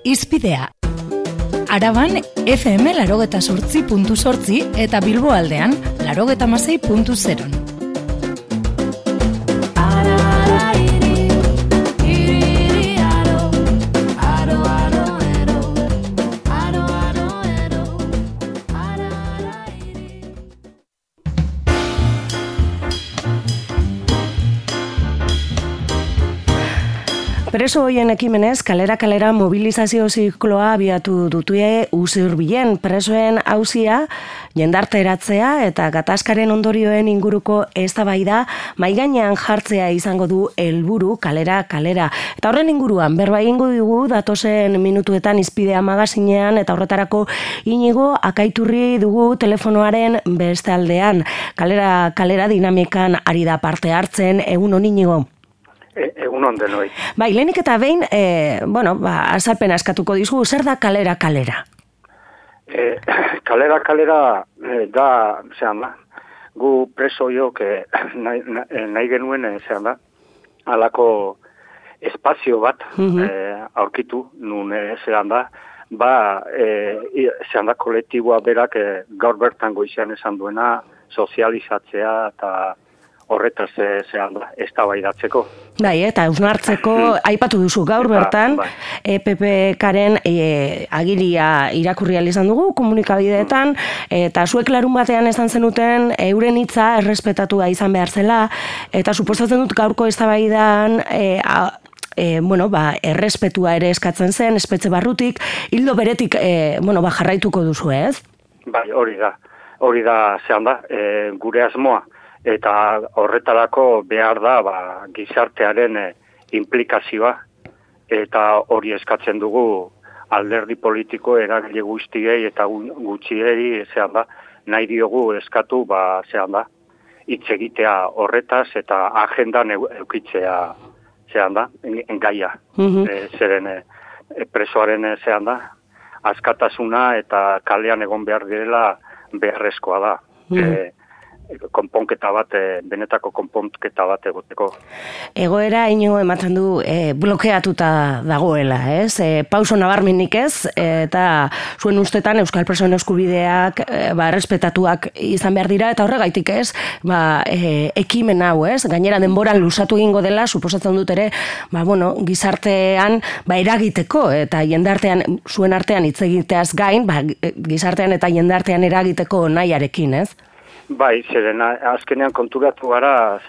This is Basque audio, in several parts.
Hizpidea. Araban FM 88.8 eta Bilbo aldean 96.0. Preso hoien ekimenez, kalera mobilizazio zikloa abiatu dutue Usurbilen. Presoen auzia, jendarteratzea eta gatazkaren ondorioen inguruko eztabaida maigainean jartzea izango du helburu kalera. Eta horren inguruan, berba egingo dugu datozen minutuetan Hizpidea magazinean eta horretarako Inigo Akaiturri dugu telefonoaren beste aldean. Kalera dinamikan ari da parte hartzen, egun hon Inigo. Egun on denoi. Bai, lehenik eta behin, azalpen askatuko dizu, zer da kalera? Kalera da, zehan da, gu preso joak nahi genuen, zehan da, halako espazio bat aurkitu, nun zehan da, zehan da kolektiboa berak gaur bertan goizean esan duena, sozializatzea eta horretaz zehan da, eztabaidatzeko. Bai, eta hausnartzeko aipatu duzu gaur bertan, EPP-karen agiria irakurri izan dugu komunikabideetan, eta zuek larun batean esan zenuten euren hitza errespetatua izan behar zela, eta suposatzen dut gaurko eztabaidan errespetua ere eskatzen zen, espetxe barrutik, hildo beretik jarraituko duzu, ez? Bai, hori da, zehan da, gure asmoa. Eta horretarako behar da gizartearen implikazioa eta hori eskatzen dugu alderdi politiko eragile guztiei eta gutxiei zehan da, nahi diogu eskatu zehan da, hitz egitea horretaz eta agendan eukitzea zehan da, gaia. Zeren presoaren zehan da, askatasuna eta kalean egon behar direla beharrezkoa da. Konponketa bat, benetako konponketa bat egoteko. Egoera ino ematen du blokeatuta dagoela, ez? Pauso nabarmenik ez, eta zuen ustetan Euskal Presoen eskubideak errespetatuak izan behar dira, eta horregaitik ez, ekimen hau, ez? Gainera denboran luzatu egingo dela, suposatzen dut ere, gizartean eragiteko, eta jendartean, zuen artean hitz egiteaz gain, gizartean eta jendartean eragiteko nahiarekin, ez? Bai, zeren azkenean konturatu gara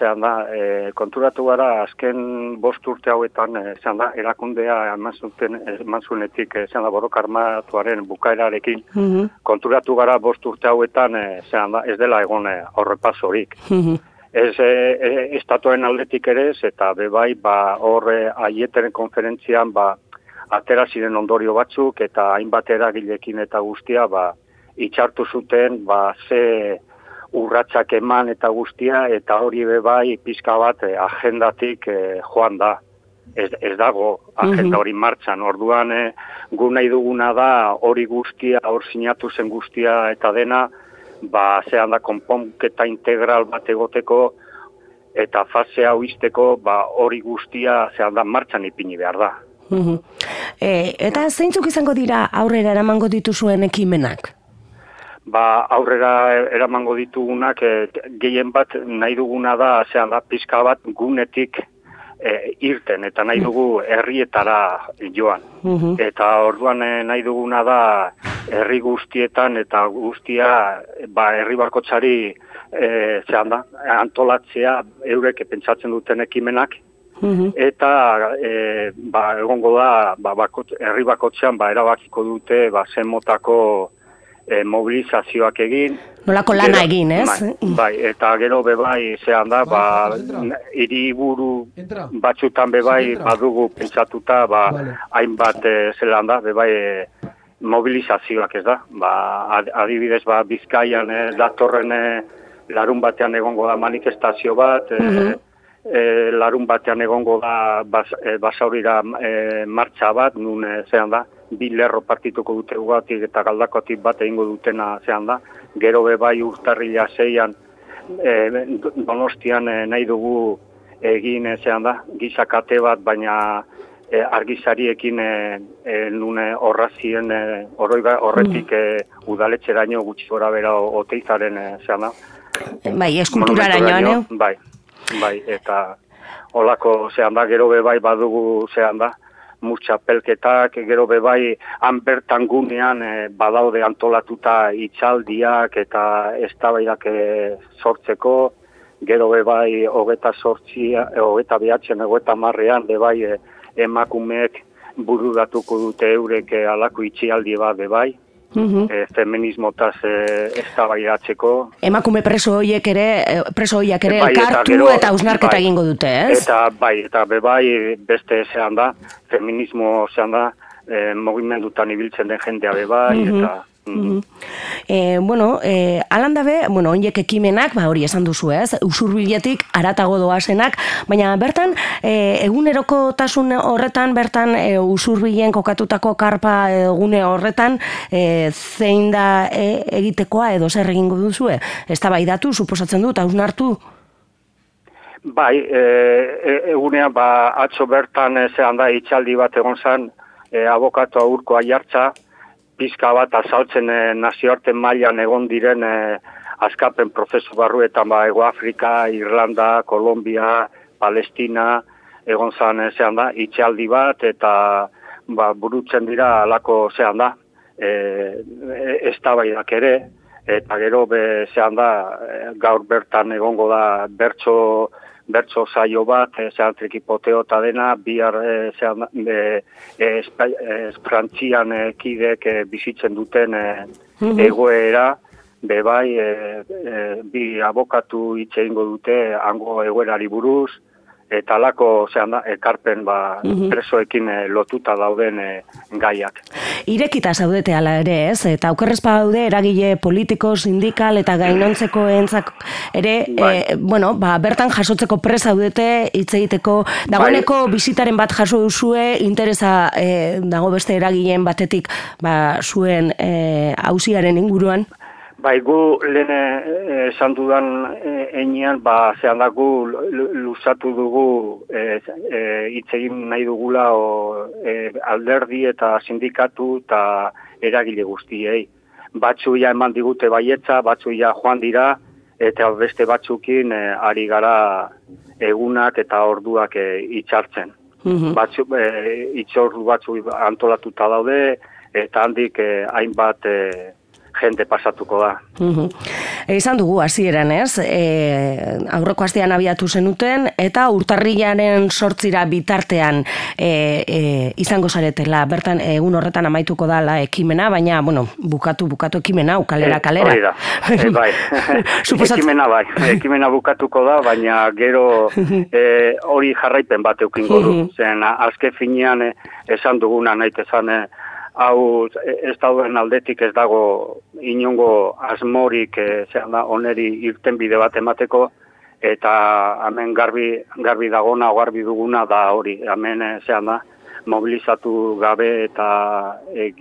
azken 5 urte hauetan, erakundea eman zuenetik, borroka armatuaren bukaerarekin, konturatu gara 5 urte hauetan, ez dela egon aurrepasorik. Estatuaren aldetik ere, eta bebai, horre aieteren konferentzian, atera ziren ondorio batzuk, eta hainbat eragilekin eta guztia, itxartu zuten, ze urratsak eman eta guztia, eta hori bebai pizka bat agendatik joan da. Ez dago agenda hori martxan. Orduan gu nahi duguna da hori guztia, hor sinatu zen guztia eta dena, zehan da konponketa integral bat egoteko eta fase hau izteko hori guztia zehan da martxan ipini behar da. Eta zeintzuk izango dira aurrera eramango dituzuen ekimenak? Aurrera eramango ditugunak gehien bat nahi duguna da, pizka bat gunetik irten, eta nahi dugu herrietara joan. Eta orduan nahi duguna da herri guztietan eta guztia herri bakoitzari antolatzea eurek pentsatzen duten ekimenak, eta egongo da herri bakoitzean erabakiko dute zen motako mobilizazioak egin. Nolako lana egin, ez? Bai, eta gero bebai, zehan da, hiriburu batzutan bebai, badugu pentsatuta, hainbat zelan da, bebai, mobilizazioak ez da. Adibidez, Bizkaian datorren larun batean egongo da manifestazio bat, larun batean egongo da Basaurira martxa bat, nun zehan da, 2 lerro partituko dute ugatik eta galdakotik bat egingo dutena zehan da. Gero bebai urtarrila 6an Donostian nahi dugu egin zehan da, gizakate bat, baina argizariekin nune horrazien horretik udaletxeraino gutxi gora bera oteizaren zean da. Bai, eskulturaraino, Bai, eta holako zean da, gero bebai badugu zean da, murtxapelketak, gero bebai han bertan gunean badaude antolatuta itxaldiak eta eztabaidak sortzeko, gero bebai 29 bebai emakumeek bururatuko dute eurek alako itxialdi bat bebai. Feminismotaz eztabaidatzeko. Emakume preso horiek ere elkartu eta hausnarketa egingo dute, ez? Eta bebai beste zean da, feminismo zean da, mugimendutan ibiltzen den jendea bebai, eta... Alan dabe, horiek ekimenak, hori esan duzu, ez? Usurbiletik aratago doazenak, baina bertan, egunerokotasun horretan, bertan usurbilen kokatutako karpa egune horretan, zein da egitekoa edo zer egingo duzue? Eztabaidatu, suposatzen dut, hausnartu? Bai, egunean, atzo bertan zehan da itxaldi bat egon zen, abokatu Urko Aiartza, pizka bat azaltzen nazioarte mailan egon diren askapen prozesu barruetan Ego Afrika, Irlanda, Kolombia, Palestina, egon zan zehan da, itxaldi bat eta burutzen dira alako zehan da, eztabaidak ere, eta gero zehan da, gaur bertan egongo da bertso saio bat, zehan trikipoteo eta dena, bihar Frantzian kidek bizitzen duten egoera, bebai, bi abokatu hitz egingo dute hango egoerari buruz, eta alako ekarpen presoekin lotuta dauden gaiak. Irekita zaudete ala ere, ez? Eta aukerrez daude eragile politiko, sindikal eta gainontzeko entzak ere, bertan jasotzeko prest zaudete hitz egiteko, dagoeneko bisitaren bat jaso duzue, interesa dago beste eragileen batetik zuen auziaren inguruan? Bai, gu lehen esan dudan enean, zehan dago luzatu dugu hitz egin nahi dugula alderdi eta sindikatu eta eragile guztiei. Batzuia eman digute baietza, batzuia joan dira, eta beste batzukin ari gara egunak eta orduak itxartzen. Itxordu batzu antolatuta daude, eta handik hainbat jende pasatuko da. Izan dugu hasieran, ez? Aurreko astean abiatu zenuten, eta urtarrilaren 8 bitartean izango zaretela. Bertan, egun horretan amaituko dala ekimena, baina, bukatu ekimena, kalera. Hori da, bai. Ekimena bukatuko da, baina gero hori jarraipen bat eukingo du. Zen, azke finean esan duguna nahi esan, hau ez dauden aldetik ez dago inongo asmorik oneri irtenbide bat emateko, eta hemen garbi dagona, garbi duguna da hori. Hemen mobilizatu gabe eta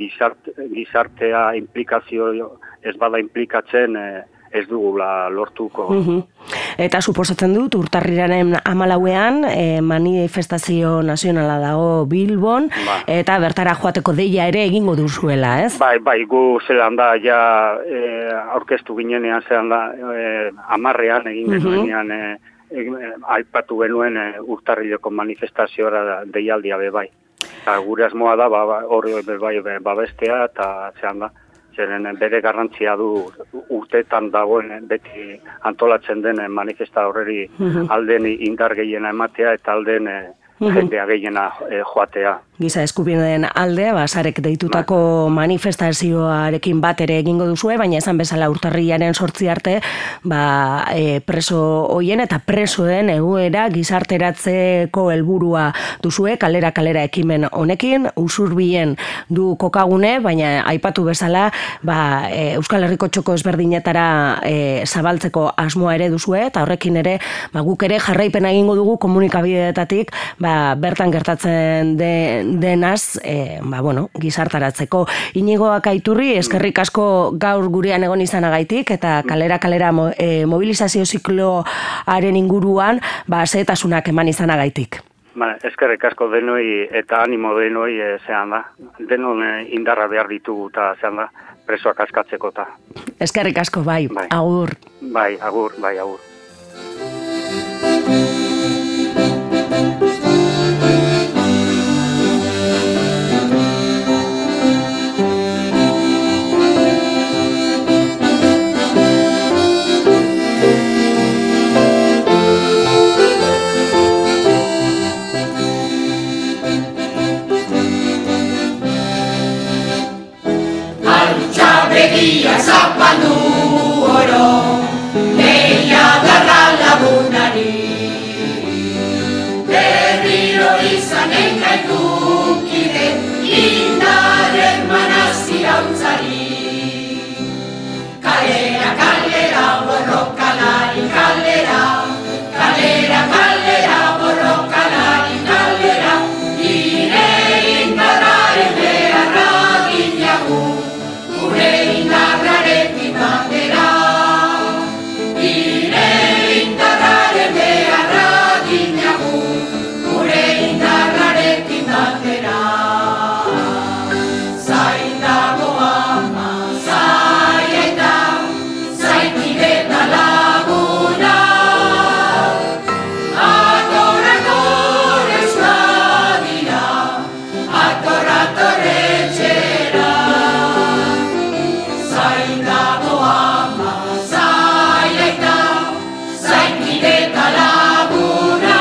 gizartea implikazio ez bada implikatzen ez dugula lortuko. Eta suposatzen dut, urtarrilaren 14ean manifestazio nazionala dago Bilbon, eta bertara joateko deia ere egingo duzuela, ez? Bai, gu zelan da, aurkeztu ginenean zelan da, 10ean egin genuenean aipatu genuen urtarrileko manifestazioa deialdia bebai. Gure asmoa da, hori bebai babestea, eta zelan da, zeren bere garrantzia du urteetan dagoen beti antolatzen den manifesta horreri alden indar gehiena ematea eta alden jendea gehiena joatea. Giza eskubideen alde, sarek deitutako manifestazioarekin bat ere egingo duzue, baina esan bezala urtarrilaren 8 arte, preso hoien eta presoen egoera gizarteratzeko helburua duzue, kalera ekimen honekin, usurbilen du kokagune, baina aipatu bezala, Euskal Herriko txoko ezberdinetara zabaltzeko asmoa ere duzue, eta horrekin ere, guk ere jarraipena egingo dugu komunikabideetatik, bertan gertatzen denaz, gizartaratzeko. Inigo Akaiturri, eskerrik asko gaur gurean egon izanagaitik, eta kalera mobilizazio zikloaren inguruan, zehetasunak eman izanagaitik. Eskerrik asko denoi eta animo denoi zean da. Denon indarra behar ditugu eta zean da, presoak askatzeko eta. Eskerrik asko, bai, agur. Bai, agur. Begia zapaldu oro, leia darra lagunari. Berriro izanen gaitunkide, indaren manazi hautzari. Kalera, kalera, borrokalari, kalera. Kalera, kalera, borrokalari, kalera. Ire indarraren beharra ginagu. Gure indarrarekin batera, ire indarraren beharra ginagu, gure indarrarekin batera. Zain dago ama, zaiaita, zaikide eta laguna. Ator euskadira, ator etxera. Zain dago ama, zaiaita, zaikide eta laguna.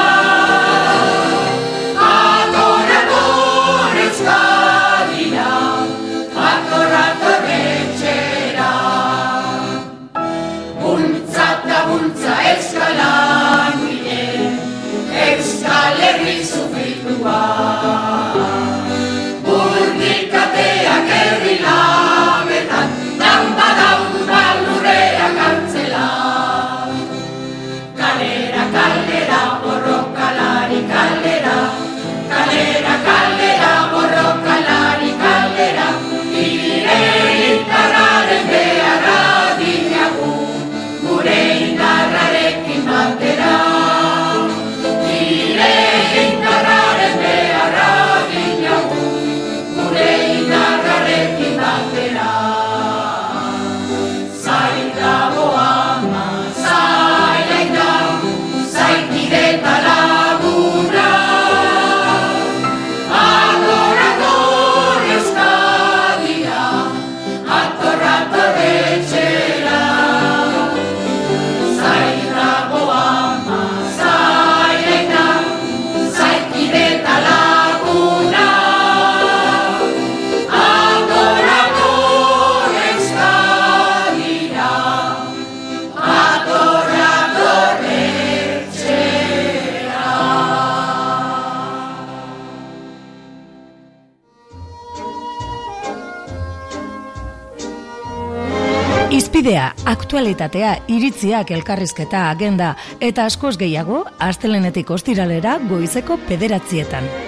Ator euskadira, ator etxera. Bultza eta bultza euskalan gile, Euskal Herri sufritua. Burdikateak herri labetan, balurrea kartzela. Kalera, kalera, borrokalari, kalera. Kalera, kalera, borrokalari, kalera. Ire indarraren beharra dinagu, gure indarrarekin batera. Ire indarraren beharra dinagu, gure indarrarekin batera. Zain dago ama, zaiaita, zaikide eta laguna. Ator euskadira, ator etxera. Zain dago ama, zaiaita, zaikide eta laguna. Ator euskadira, ator etxera. Izpidea, aktualitatea, iritziak, elkarrizketa, agenda eta askoz gehiago, astelehenetik ostiralera goizeko 9:00.